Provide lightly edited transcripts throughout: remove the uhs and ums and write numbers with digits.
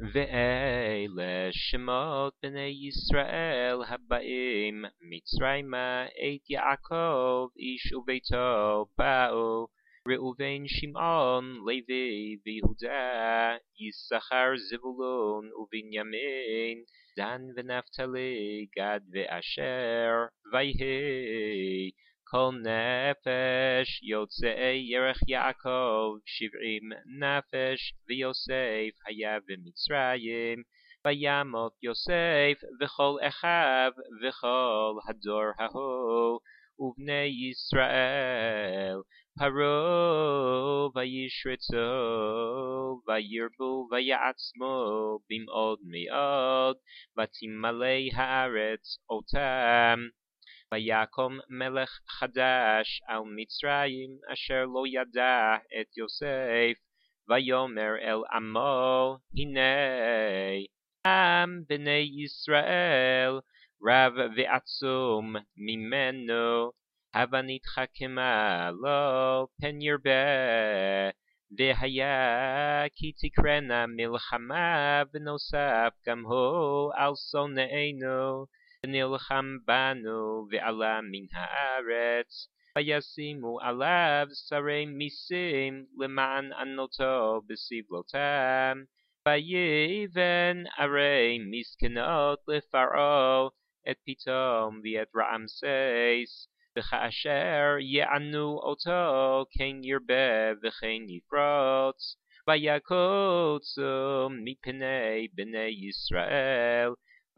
ואלה שמות בני ישראל הבאים מצרימה את יעקב איש וביתו באו ראובן שמעון לוי ויהודה יששכר זבולון ובנימין דן ונפתלי גד ואשר ויהי כל נפש יוצאי ירך יעקב 70 נפש ויוסף היה במצרים וימות יוסף וכל אחיו וכל הדור ההוא ובני ישראל פרעה וישרצו וירבו ויעצמו במאוד מאוד ותמלא הארץ אותם ויקום מלך חדש על מצרים אשר לא ידע את יוסף ויאמר אל עמו הנה עם בני ישראל רב ועצום ממנו הבה נתחכמה לו פן ירבה והיה כי תקרנה מלחמה ונוסף גם הוא על שונאינו ונלחם בנו ועלה מן הארץ וישימו עליו שרי מיסים למען ענותו בסבלותם ויבן ערי מסכנות לפרעה את פתאום ואת רעמסס וכאשר יענו אותו כן ירבה וכן יפרוץ ויקוצו מפני בני ישראל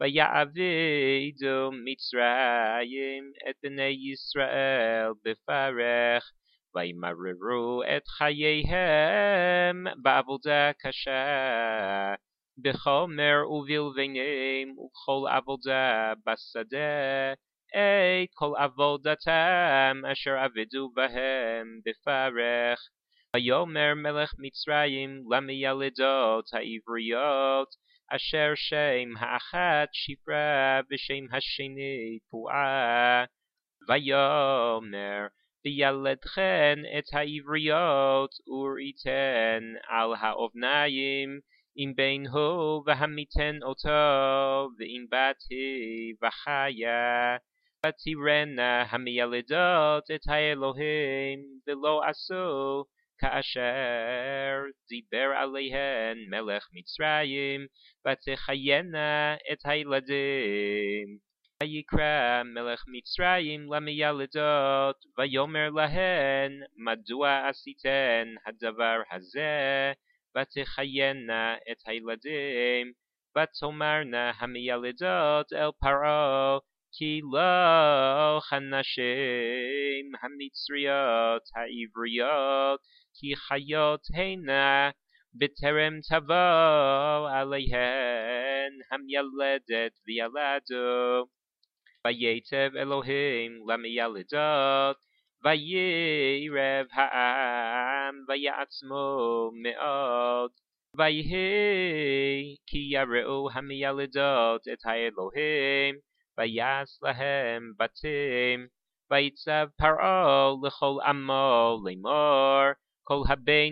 ויעבידו מצרים את בני ישראל בפרך וימררו את חייהם בעבודה קשה בחומר ובלבנים ובכל עבודה בשדה את כל עבודתם אשר עבדו בהם בפרך ויאמר מלך מצרים למיילדות העבריות אשר שם האחת שפרה ושם השני פועה ויאמר וילדכן את העבריות וראיתן על האבניים אם בין הוא והמיתן אותו ואם בת היא וחיה ותראנה המיילדות את האלוהים ולא עשו כאשר דיבר עליהן מלך מצרים ותחיינה את הילדים ויקרא מלך מצרים למיילדות ויאמר להן מדוע עשיתן הדבר הזה ותחיינה את הילדים ותאמרנה המיילדות אל פרעה כי לא הנשים המצריות העבריות כי חיות הנה בטרם תבוא עליהן המיילדת וילדו ויטב אלוהים למיילדות וירב העם ויעצמו מאוד ויהי כי יראו המיילדות את האלוהים ויעש להם בתים ויצב פרעה לכל עמו לאמור כל הבן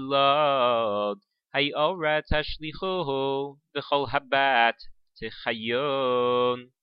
הילוד היאורה תשליכוהו וכל הבת תחיון